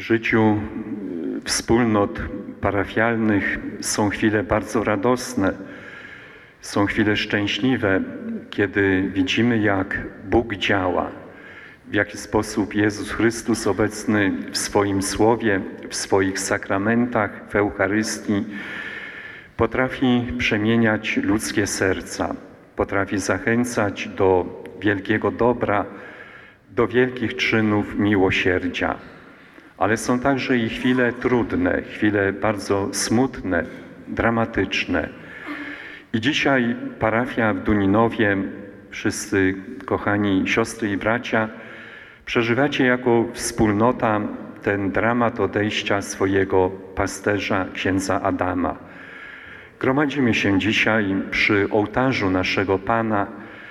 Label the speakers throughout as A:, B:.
A: życiu wspólnot parafialnych są chwile bardzo radosne, są chwile szczęśliwe, kiedy widzimy, jak Bóg działa, w jaki sposób Jezus Chrystus obecny w swoim Słowie, w swoich sakramentach, w Eucharystii potrafi przemieniać ludzkie serca, potrafi zachęcać do wielkiego dobra, do wielkich czynów miłosierdzia. Ale są także i chwile trudne, chwile bardzo smutne, dramatyczne. I dzisiaj parafia w Duninowie, wszyscy kochani siostry i bracia, przeżywacie jako wspólnota ten dramat odejścia swojego pasterza, księdza Adama. Gromadzimy się dzisiaj przy ołtarzu naszego Pana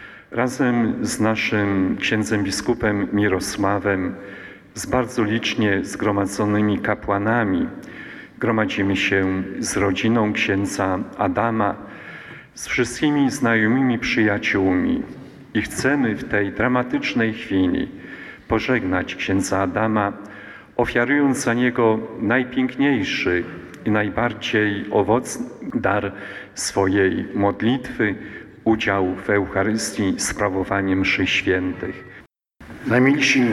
A: razem z naszym księdzem biskupem Mirosławem, z bardzo licznie zgromadzonymi kapłanami. Gromadzimy się z rodziną księdza Adama, z wszystkimi znajomymi przyjaciółmi i chcemy w tej dramatycznej chwili pożegnać księdza Adama, ofiarując za niego najpiękniejszy i najbardziej owocny dar swojej modlitwy, udział w Eucharystii, sprawowanie mszy świętych.
B: Najmilsi,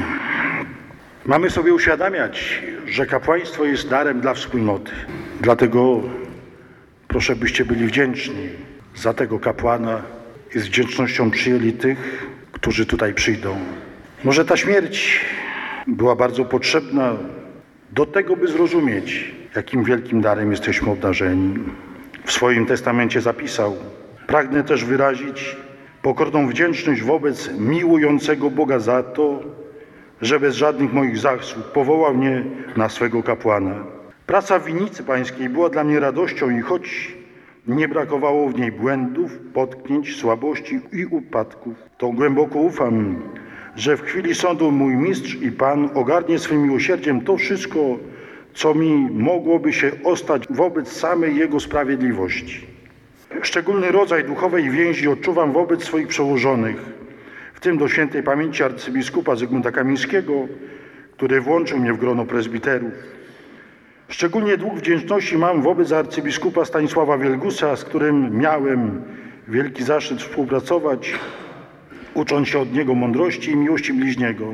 B: mamy sobie uświadamiać, że kapłaństwo jest darem dla wspólnoty. Dlatego proszę, byście byli wdzięczni za tego kapłana i z wdzięcznością przyjęli tych, którzy tutaj przyjdą. Może ta śmierć była bardzo potrzebna do tego, by zrozumieć, jakim wielkim darem jesteśmy obdarzeni. W swoim testamencie zapisał: pragnę też wyrazić pokorną wdzięczność wobec miłującego Boga za to, że bez żadnych moich zasług powołał mnie na swego kapłana. Praca w winnicy pańskiej była dla mnie radością i choć nie brakowało w niej błędów, potknięć, słabości i upadków, to głęboko ufam, że w chwili sądu mój mistrz i Pan ogarnie swym miłosierdziem to wszystko, co mi mogłoby się ostać wobec samej Jego sprawiedliwości. Szczególny rodzaj duchowej więzi odczuwam wobec swoich przełożonych, w tym do świętej pamięci arcybiskupa Zygmunta Kamińskiego, który włączył mnie w grono prezbiterów. Szczególnie dług wdzięczności mam wobec arcybiskupa Stanisława Wielgusa, z którym miałem wielki zaszczyt współpracować, ucząc się od niego mądrości i miłości bliźniego.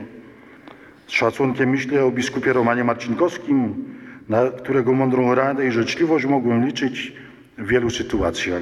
B: Z szacunkiem myślę o biskupie Romanie Marcinkowskim, na którego mądrą radę i życzliwość mogłem liczyć w wielu sytuacjach.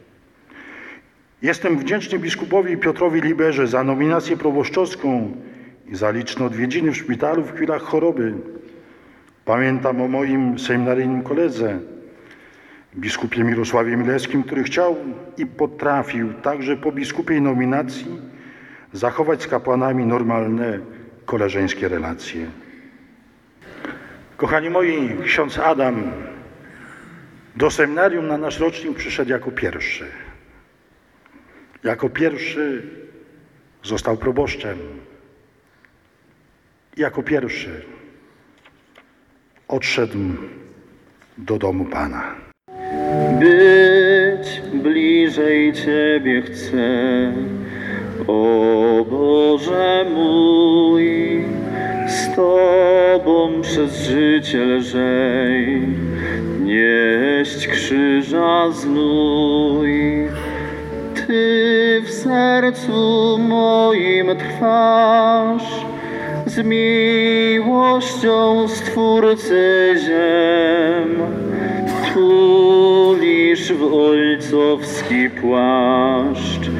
B: Jestem wdzięczny biskupowi Piotrowi Liberze za nominację proboszczowską i za liczne odwiedziny w szpitalu w chwilach choroby. Pamiętam o moim seminaryjnym koledze, biskupie Mirosławie Milewskim, który chciał i potrafił także po biskupiej nominacji zachować z kapłanami normalne, koleżeńskie relacje. Kochani moi, ksiądz Adam do seminarium na nasz rocznik przyszedł jako pierwszy. Jako pierwszy został proboszczem. Jako pierwszy odszedł do domu Pana.
C: Być bliżej Ciebie chcę, o Boże mój, z Tobą przez życie lżej, nieść krzyża znój. Ty w sercu moim trwasz, z miłością Stwórcy ziem, tulisz w ojcowski płaszcz,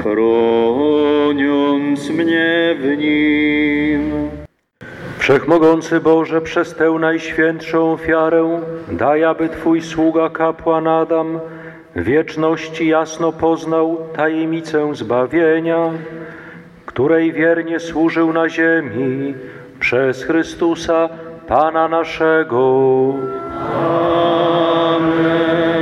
C: chroniąc mnie w nim.
D: Wszechmogący Boże, przez tę najświętszą ofiarę daj, aby Twój sługa kapłan Adam w wieczności jasno poznał tajemnicę zbawienia, której wiernie służył na ziemi przez Chrystusa, Pana naszego.
C: Amen.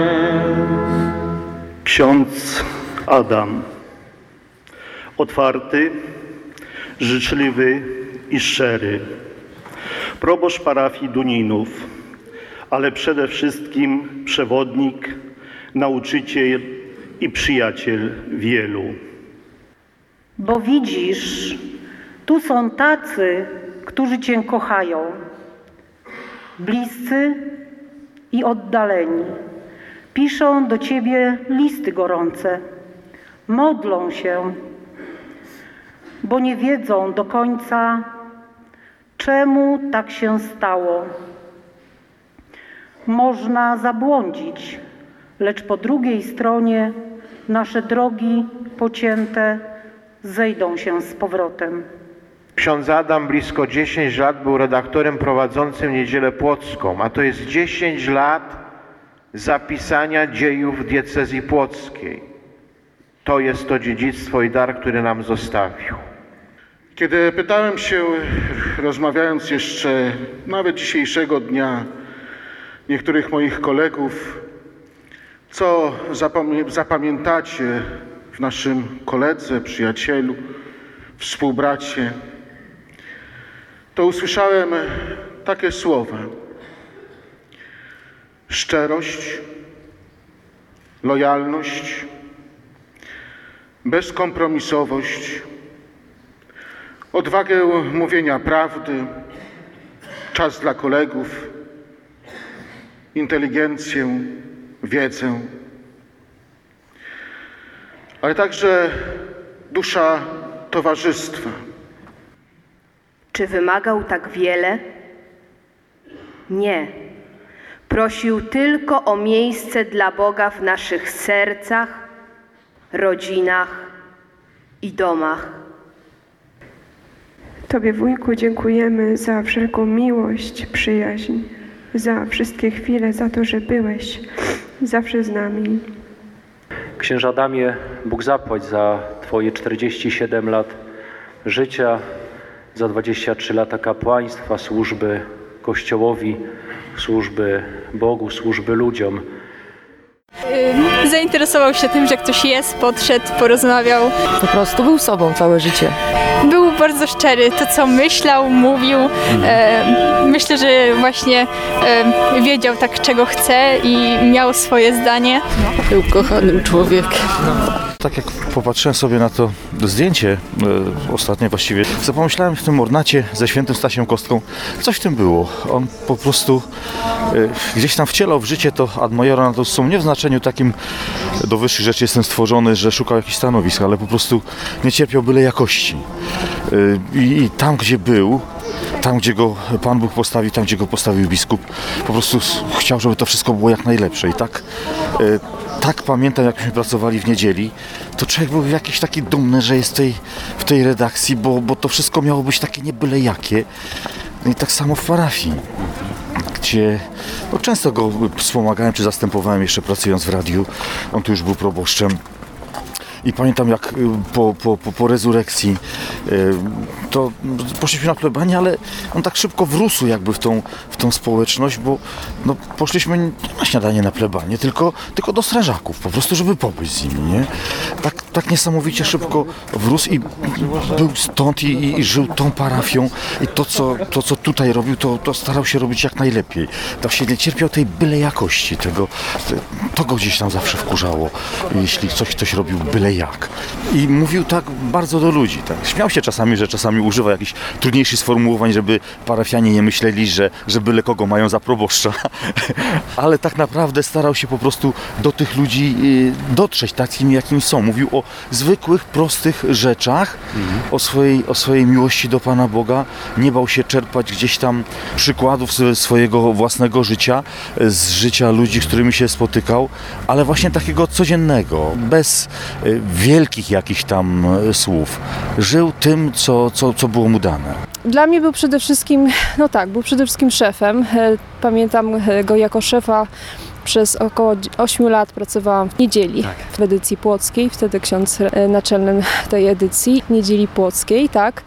E: Ksiądz Adam, otwarty, życzliwy i szczery, proboszcz parafii Duninów, ale przede wszystkim przewodnik, nauczyciel i przyjaciel wielu.
F: Bo widzisz, tu są tacy, którzy Cię kochają.
G: bliscy i oddaleni. Piszą do Ciebie listy gorące, modlą się, bo nie wiedzą do końca, czemu tak się stało. Można zabłądzić, lecz po drugiej stronie nasze drogi pocięte zejdą się z powrotem.
H: Ksiądz Adam blisko 10 lat był redaktorem prowadzącym Niedzielę Płocką, a to jest 10 lat zapisania dziejów diecezji płockiej. To jest to dziedzictwo i dar, który nam zostawił.
B: Kiedy pytałem się, rozmawiając jeszcze nawet dzisiejszego dnia, niektórych moich kolegów, co zapamiętacie w naszym koledze, przyjacielu, współbracie, to usłyszałem takie słowa: szczerość, lojalność, bezkompromisowość, odwagę mówienia prawdy, czas dla kolegów, inteligencję, wiedzę, ale także dusza towarzystwa.
I: Czy wymagał tak wiele? Nie. Prosił tylko o miejsce dla Boga w naszych sercach, rodzinach i domach.
J: Tobie, wujku, dziękujemy za wszelką miłość, przyjaźń, za wszystkie chwile, za to, że byłeś zawsze z nami.
D: Księże Adamie, Bóg zapłać za Twoje 47 lat życia, za 23 lata kapłaństwa, służby Kościołowi, służby Bogu, służby ludziom.
K: Zainteresował się tym, że ktoś jest, podszedł, porozmawiał.
L: Po prostu był sobą całe życie.
K: Był bardzo szczery, to co myślał, mówił. Myślę, że właśnie wiedział tak, czego chce i miał swoje zdanie.
L: Był kochanym człowiekiem.
M: Tak jak popatrzyłem sobie na to zdjęcie, ostatnie właściwie, zapomyślałem w tym ornacie ze świętym Stasiem Kostką, coś w tym było. On po prostu gdzieś tam wcielał w życie to ad majora sum, nie w znaczeniu takim do wyższych rzeczy jestem stworzony, że szukał jakichś stanowisk, ale po prostu nie cierpiał byle jakości. I tam, gdzie był, tam, gdzie go Pan Bóg postawił, tam, gdzie go postawił biskup, po prostu chciał, żeby to wszystko było jak najlepsze. I tak pamiętam, jakśmy pracowali w niedzieli, to człowiek był jakiś taki dumny, że jest w tej redakcji, bo to wszystko miało być takie nie byle jakie. I tak samo w parafii, gdzie często go wspomagałem, czy zastępowałem jeszcze pracując w radiu. On tu już był proboszczem. I pamiętam, jak po rezurekcji to poszliśmy na plebanię, ale on tak szybko wrósł jakby w tą społeczność, bo poszliśmy nie na śniadanie na plebanię, tylko do strażaków, po prostu, żeby pobyć z nimi, nie? Tak niesamowicie szybko wrósł i był stąd i żył tą parafią i to, co tutaj robił, to starał się robić jak najlepiej. Tak się nie cierpiał tej byle jakości, to go gdzieś tam zawsze wkurzało, jeśli ktoś robił byle jak. I mówił tak bardzo do ludzi. Tak. Śmiał się czasami, że czasami używa jakichś trudniejszych sformułowań, żeby parafianie nie myśleli, że byle kogo mają za proboszcza. Ale tak naprawdę starał się po prostu do tych ludzi dotrzeć takimi, jakimi są. Mówił o zwykłych, prostych rzeczach, o swojej miłości do Pana Boga. Nie bał się czerpać gdzieś tam przykładów ze swojego własnego życia, z życia ludzi, z którymi się spotykał, ale właśnie takiego codziennego, bez wielkich jakichś tam słów. Żył tym, co było mu dane.
N: Dla mnie był przede wszystkim, był przede wszystkim szefem. Pamiętam go jako szefa. Przez około 8 lat pracowałam w niedzieli w edycji płockiej, wtedy ksiądz naczelnym tej edycji, Niedzieli Płockiej, tak.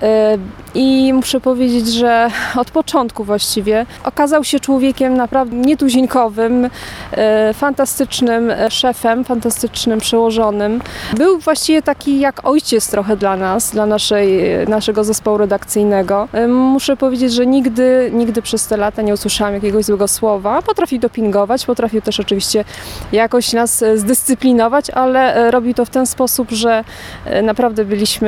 N: I muszę powiedzieć, że od początku właściwie okazał się człowiekiem naprawdę nietuzinkowym, fantastycznym szefem, fantastycznym przełożonym. Był właściwie taki jak ojciec trochę dla nas, dla naszego zespołu redakcyjnego. motywacyjnego. Muszę powiedzieć, że nigdy przez te lata nie usłyszałam jakiegoś złego słowa. Potrafił dopingować, potrafił też oczywiście jakoś nas zdyscyplinować, ale robił to w ten sposób, że naprawdę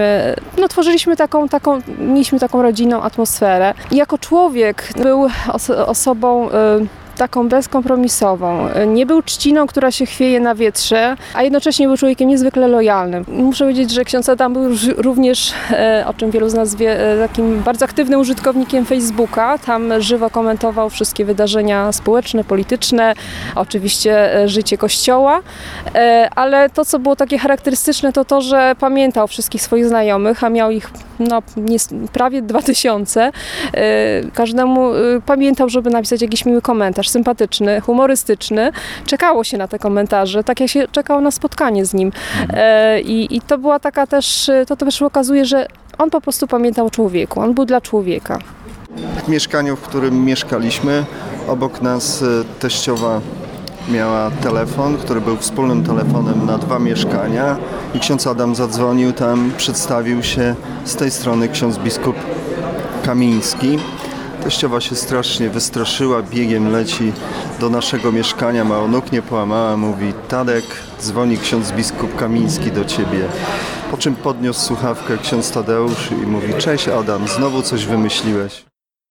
N: mieliśmy taką rodzinną atmosferę. Jako człowiek był osobą taką bezkompromisową. Nie był trzciną, która się chwieje na wietrze, a jednocześnie był człowiekiem niezwykle lojalnym. Muszę powiedzieć, że ksiądz Adam był również, o czym wielu z nas wie, takim bardzo aktywnym użytkownikiem Facebooka. Tam żywo komentował wszystkie wydarzenia społeczne, polityczne, oczywiście życie Kościoła, ale to, co było takie charakterystyczne, to to, że pamiętał wszystkich swoich znajomych, a miał ich prawie 2000. Każdemu pamiętał, żeby napisać jakiś miły komentarz, sympatyczny, humorystyczny. Czekało się na te komentarze, tak jak się czekało na spotkanie z nim. I to była taka też, to też okazuje, że on po prostu pamiętał o człowieku, on był dla człowieka.
O: W mieszkaniu, w którym mieszkaliśmy, obok nas teściowa miała telefon, który był wspólnym telefonem na 2 mieszkania i ksiądz Adam zadzwonił tam, przedstawił się, z tej strony ksiądz biskup Kamiński. Teściowa się strasznie wystraszyła, biegiem leci do naszego mieszkania, mało nóg nie połamała, mówi: Tadek, dzwoni ksiądz biskup Kamiński do ciebie. Po czym podniósł słuchawkę ksiądz Tadeusz i mówi: cześć Adam, znowu coś wymyśliłeś.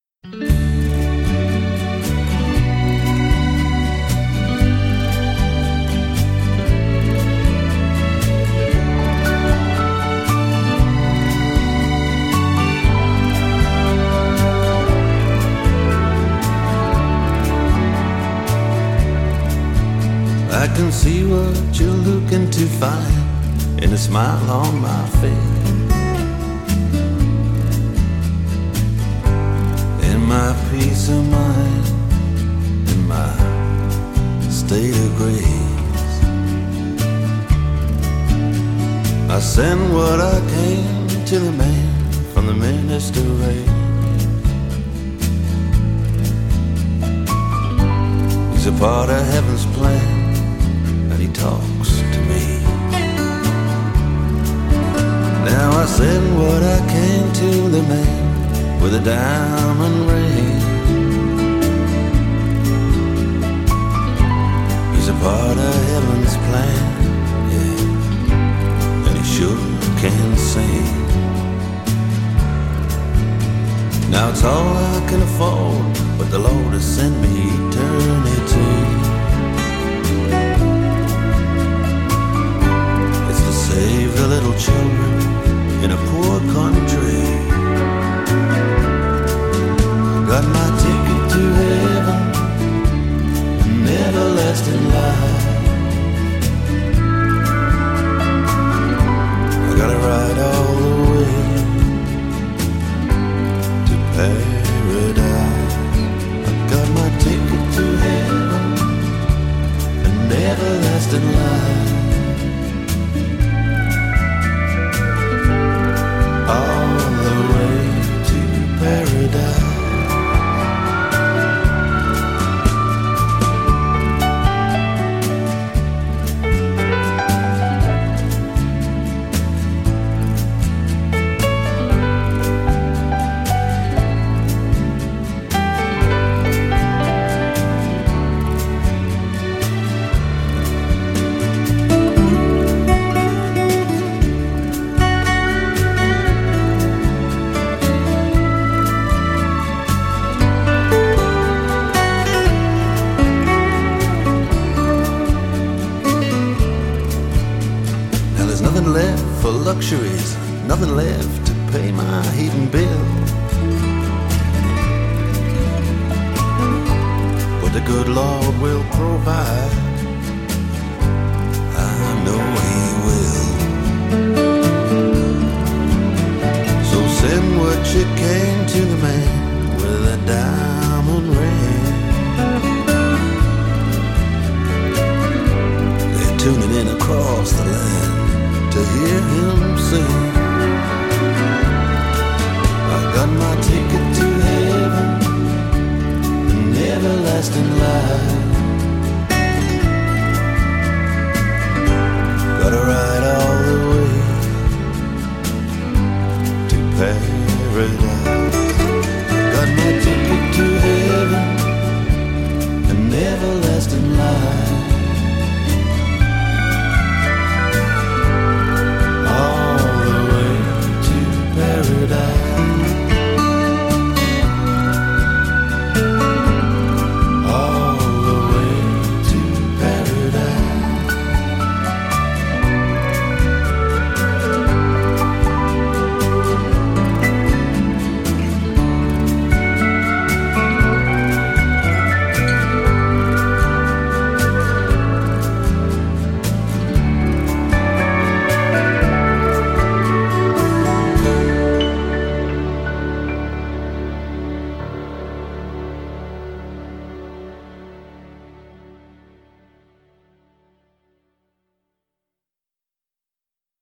P: I can see what you're looking to find in a smile on my face, in my peace of mind, in my state of grace. I send what I can to the man from the minister race. He's a part of heaven's plan, he talks to me. Now I send what I can to the man with a diamond ring. He's a part of heaven's plan, yeah, and he sure can sing. Now it's all I can afford, but the Lord has sent me eternity. Save the little children in a poor country. Got my ticket to heaven, an everlasting life. I gotta ride all the way to paradise. I got my ticket to heaven, an everlasting life. All the way to paradise. Luxuries, nothing left to pay my heating bill. But the good Lord will provide, I know He will. So send what you can to the man with a diamond ring. They're tuning in across the land to hear him sing. I got my ticket to heaven, an everlasting life.